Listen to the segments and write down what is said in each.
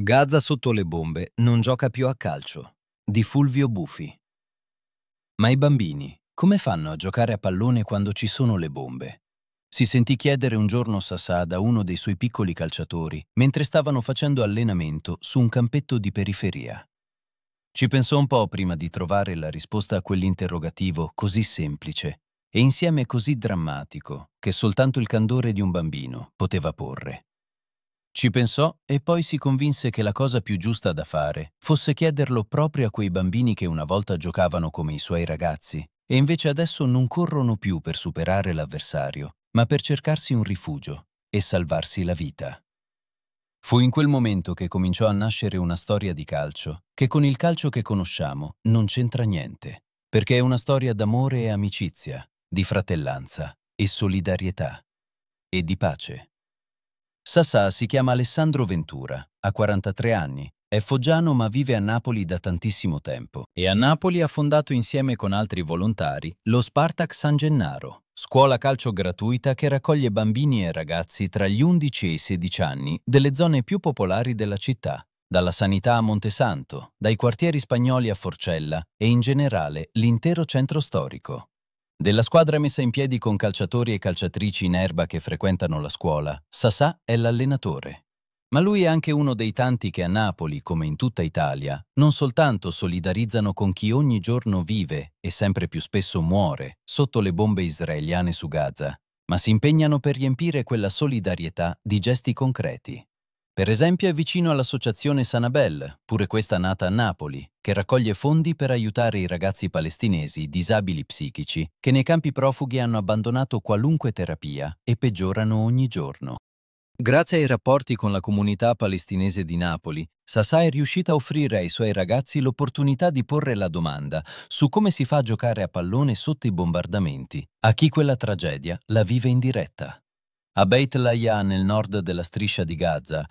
Gaza sotto le bombe non gioca più a calcio, di Fulvio Bufi. Ma i bambini, come fanno a giocare a pallone quando ci sono le bombe? Si sentì chiedere un giorno Sassà da uno dei suoi piccoli calciatori, mentre stavano facendo allenamento su un campetto di periferia. Ci pensò un po' prima di trovare la risposta a quell'interrogativo così semplice e insieme così drammatico che soltanto il candore di un bambino poteva porre. Ci pensò e poi si convinse che la cosa più giusta da fare fosse chiederlo proprio a quei bambini che una volta giocavano come i suoi ragazzi e invece adesso non corrono più per superare l'avversario, ma per cercarsi un rifugio e salvarsi la vita. Fu in quel momento che cominciò a nascere una storia di calcio che con il calcio che conosciamo non c'entra niente, perché è una storia d'amore e amicizia, di fratellanza e solidarietà e di pace. Sassà si chiama Alessandro Ventura, ha 43 anni, è foggiano ma vive a Napoli da tantissimo tempo e a Napoli ha fondato insieme con altri volontari lo Spartak San Gennaro, scuola calcio gratuita che raccoglie bambini e ragazzi tra gli 11 e i 16 anni delle zone più popolari della città, dalla sanità a Montesanto, dai quartieri spagnoli a Forcella e in generale l'intero centro storico. Della squadra messa in piedi con calciatori e calciatrici in erba che frequentano la scuola, Sassà è l'allenatore. Ma lui è anche uno dei tanti che a Napoli, come in tutta Italia, non soltanto solidarizzano con chi ogni giorno vive e sempre più spesso muore sotto le bombe israeliane su Gaza, ma si impegnano per riempire quella solidarietà di gesti concreti. Per esempio è vicino all'associazione Sanabel, pure questa nata a Napoli, che raccoglie fondi per aiutare i ragazzi palestinesi disabili psichici che nei campi profughi hanno abbandonato qualunque terapia e peggiorano ogni giorno. Grazie ai rapporti con la comunità palestinese di Napoli, Sassà è riuscita a offrire ai suoi ragazzi l'opportunità di porre la domanda su come si fa a giocare a pallone sotto i bombardamenti, a chi quella tragedia la vive in diretta. A Beit Lahiya, nel nord della striscia di Gaza,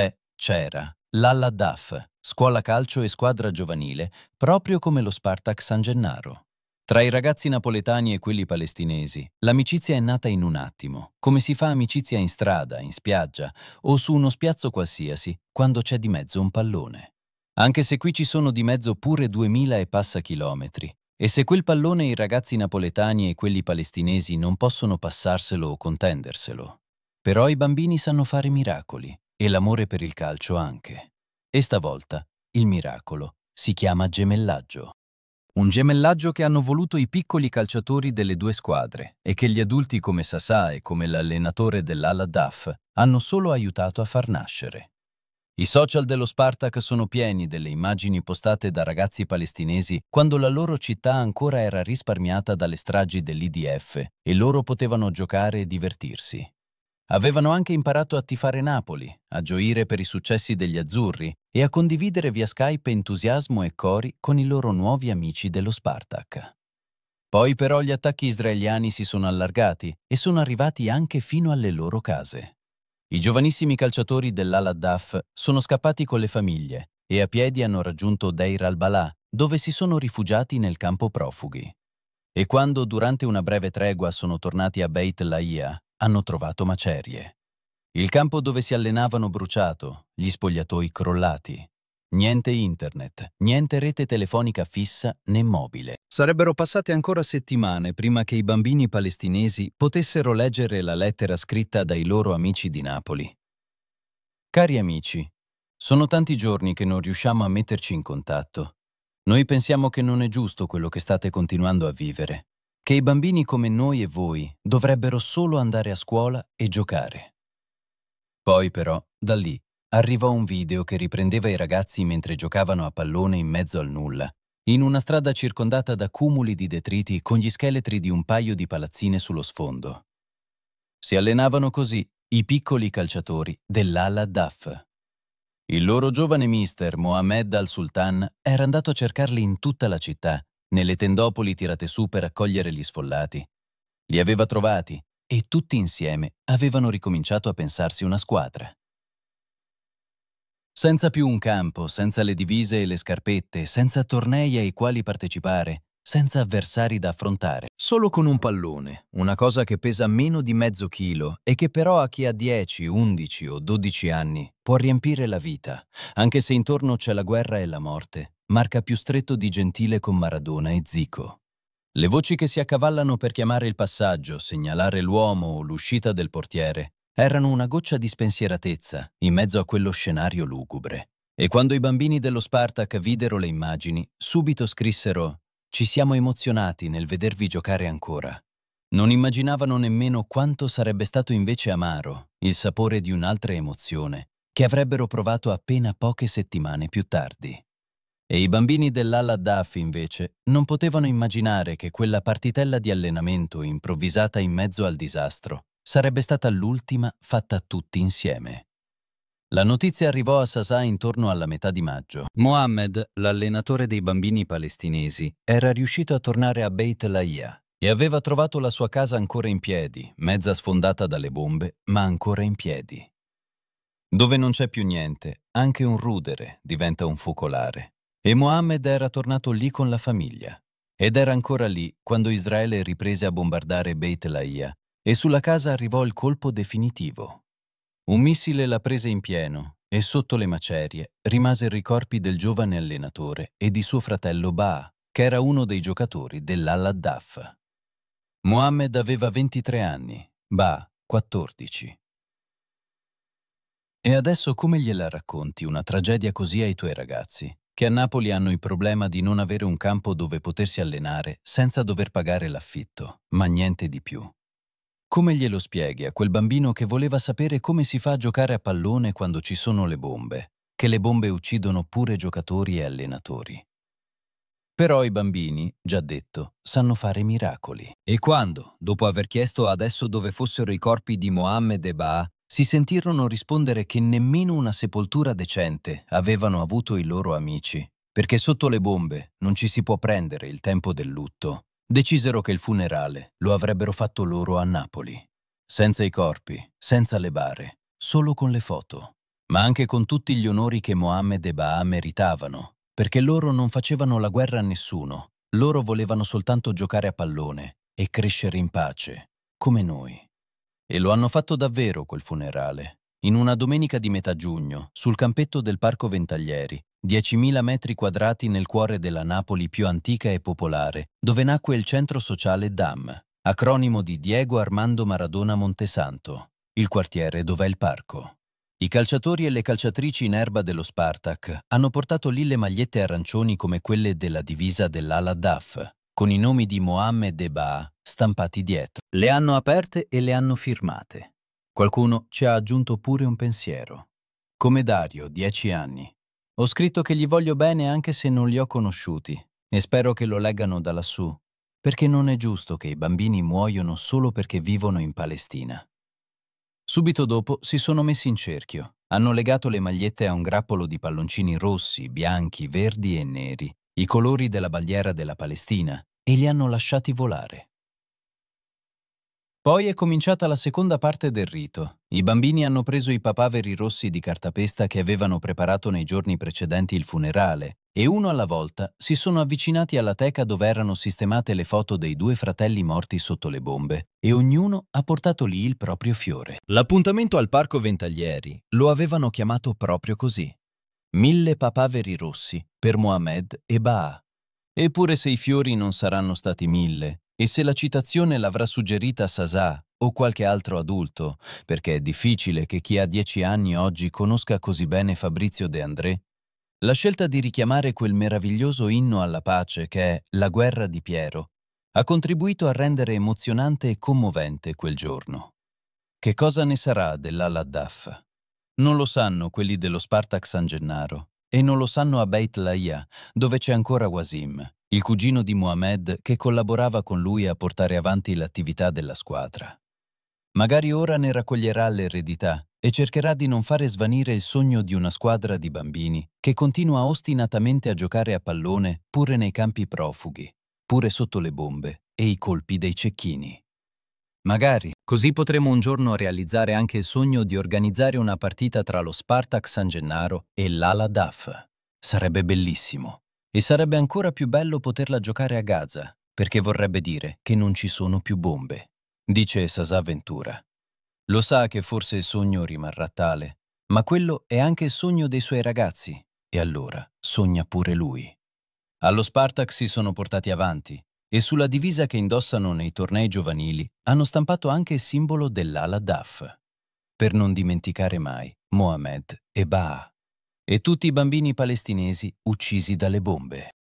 c'era l'Al-Daf, scuola calcio e squadra giovanile, proprio come lo Spartak San Gennaro. Tra i ragazzi napoletani e quelli palestinesi, l'amicizia è nata in un attimo, come si fa amicizia in strada, in spiaggia o su uno spiazzo qualsiasi, quando c'è di mezzo un pallone. Anche se qui ci sono di mezzo pure 2000 e passa chilometri, e se quel pallone i ragazzi napoletani e quelli palestinesi non possono passarselo o contenderselo. Però i bambini sanno fare miracoli, e l'amore per il calcio anche. E stavolta il miracolo si chiama gemellaggio. Un gemellaggio che hanno voluto i piccoli calciatori delle due squadre e che gli adulti come Sassà e come l'allenatore dell'Al-Daf hanno solo aiutato a far nascere. I social dello Spartak sono pieni delle immagini postate da ragazzi palestinesi quando la loro città ancora era risparmiata dalle stragi dell'IDF e loro potevano giocare e divertirsi. Avevano anche imparato a tifare Napoli, a gioire per i successi degli azzurri e a condividere via Skype entusiasmo e cori con i loro nuovi amici dello Spartak. Poi però gli attacchi israeliani si sono allargati e sono arrivati anche fino alle loro case. I giovanissimi calciatori dell'Al-Daf sono scappati con le famiglie e a piedi hanno raggiunto Deir al-Balà, dove si sono rifugiati nel campo profughi. E quando durante una breve tregua sono tornati a Beit Lahiya, hanno trovato macerie. Il campo dove si allenavano bruciato, gli spogliatoi crollati. Niente internet, niente rete telefonica fissa né mobile. Sarebbero passate ancora settimane prima che i bambini palestinesi potessero leggere la lettera scritta dai loro amici di Napoli. Cari amici, sono tanti giorni che non riusciamo a metterci in contatto. Noi pensiamo che non è giusto quello che state continuando a vivere, che i bambini come noi e voi dovrebbero solo andare a scuola e giocare. Poi però, da lì, arrivò un video che riprendeva i ragazzi mentre giocavano a pallone in mezzo al nulla, in una strada circondata da cumuli di detriti con gli scheletri di un paio di palazzine sullo sfondo. Si allenavano così i piccoli calciatori dell'Al-Daf. Il loro giovane mister, Mohammed al-Sultan, era andato a cercarli in tutta la città, nelle tendopoli tirate su per accogliere gli sfollati. Li aveva trovati e tutti insieme avevano ricominciato a pensarsi una squadra. Senza più un campo, senza le divise e le scarpette, senza tornei ai quali partecipare, senza avversari da affrontare, solo con un pallone, una cosa che pesa meno di mezzo chilo e che però a chi ha 10, 11 o 12 anni può riempire la vita, anche se intorno c'è la guerra e la morte, marca più stretto di Gentile con Maradona e Zico. Le voci che si accavallano per chiamare il passaggio, segnalare l'uomo o l'uscita del portiere, erano una goccia di spensieratezza in mezzo a quello scenario lugubre. E quando i bambini dello Spartak videro le immagini, subito scrissero: «Ci siamo emozionati nel vedervi giocare ancora». Non immaginavano nemmeno quanto sarebbe stato invece amaro il sapore di un'altra emozione che avrebbero provato appena poche settimane più tardi. E i bambini dell'Al Daf, invece, non potevano immaginare che quella partitella di allenamento improvvisata in mezzo al disastro sarebbe stata l'ultima fatta tutti insieme. La notizia arrivò a Sasà intorno alla metà di maggio. Mohammed, l'allenatore dei bambini palestinesi, era riuscito a tornare a Beit Lahia e aveva trovato la sua casa ancora in piedi, mezza sfondata dalle bombe, ma ancora in piedi. Dove non c'è più niente, anche un rudere diventa un focolare. E Mohammed era tornato lì con la famiglia. Ed era ancora lì quando Israele riprese a bombardare Beit Lahia e sulla casa arrivò il colpo definitivo. Un missile la prese in pieno e sotto le macerie rimasero i corpi del giovane allenatore e di suo fratello Ba, che era uno dei giocatori dell'Al Daf. Mohammed aveva 23 anni, Ba 14. E adesso come gliela racconti una tragedia così ai tuoi ragazzi, che a Napoli hanno il problema di non avere un campo dove potersi allenare senza dover pagare l'affitto, ma niente di più? Come glielo spieghi a quel bambino che voleva sapere come si fa a giocare a pallone quando ci sono le bombe, che le bombe uccidono pure giocatori e allenatori? Però i bambini, già detto, sanno fare miracoli. E quando, dopo aver chiesto adesso dove fossero i corpi di Mohammed e Ba, si sentirono rispondere che nemmeno una sepoltura decente avevano avuto i loro amici, perché sotto le bombe non ci si può prendere il tempo del lutto, decisero che il funerale lo avrebbero fatto loro a Napoli. Senza i corpi, senza le bare, solo con le foto, ma anche con tutti gli onori che Mohammed e Ba meritavano, perché loro non facevano la guerra a nessuno, loro volevano soltanto giocare a pallone e crescere in pace, come noi. E lo hanno fatto davvero quel funerale, in una domenica di metà giugno, sul campetto del Parco Ventaglieri, 10.000 metri quadrati nel cuore della Napoli più antica e popolare, dove nacque il centro sociale DAM, acronimo di Diego Armando Maradona Montesanto, il quartiere dov'è il parco. I calciatori e le calciatrici in erba dello Spartak hanno portato lì le magliette arancioni come quelle della divisa dell'Al Daf, con i nomi di Mohammed e Ba stampati dietro. Le hanno aperte e le hanno firmate. Qualcuno ci ha aggiunto pure un pensiero. Come Dario, 10 anni. Ho scritto che gli voglio bene anche se non li ho conosciuti e spero che lo leggano da lassù, perché non è giusto che i bambini muoiono solo perché vivono in Palestina. Subito dopo si sono messi in cerchio. Hanno legato le magliette a un grappolo di palloncini rossi, bianchi, verdi e neri, i colori della bandiera della Palestina, e li hanno lasciati volare. Poi è cominciata la seconda parte del rito. I bambini hanno preso i papaveri rossi di cartapesta che avevano preparato nei giorni precedenti il funerale e uno alla volta si sono avvicinati alla teca dove erano sistemate le foto dei due fratelli morti sotto le bombe e ognuno ha portato lì il proprio fiore. L'appuntamento al Parco Ventaglieri lo avevano chiamato proprio così. 1000 papaveri rossi per Mohammed e Ba. Eppure se i fiori non saranno stati 1000, e se la citazione l'avrà suggerita Sasà o qualche altro adulto, perché è difficile che chi ha 10 anni oggi conosca così bene Fabrizio De André, la scelta di richiamare quel meraviglioso inno alla pace che è La guerra di Piero ha contribuito a rendere emozionante e commovente quel giorno. Che cosa ne sarà dell'Al Daf? Non lo sanno quelli dello Spartak San Gennaro e non lo sanno a Beit Lahia, dove c'è ancora Wasim, il cugino di Mohammed che collaborava con lui a portare avanti l'attività della squadra. Magari ora ne raccoglierà l'eredità e cercherà di non fare svanire il sogno di una squadra di bambini che continua ostinatamente a giocare a pallone pure nei campi profughi, pure sotto le bombe e i colpi dei cecchini. Magari, così potremo un giorno realizzare anche il sogno di organizzare una partita tra lo Spartak San Gennaro e l'Al Daf. Sarebbe bellissimo. E sarebbe ancora più bello poterla giocare a Gaza, perché vorrebbe dire che non ci sono più bombe, dice Sasà Ventura. Lo sa che forse il sogno rimarrà tale, ma quello è anche il sogno dei suoi ragazzi, e allora sogna pure lui. Allo Spartak si sono portati avanti e sulla divisa che indossano nei tornei giovanili hanno stampato anche il simbolo dell'Ala Daf, per non dimenticare mai Mohamed e Ba'a e tutti i bambini palestinesi uccisi dalle bombe.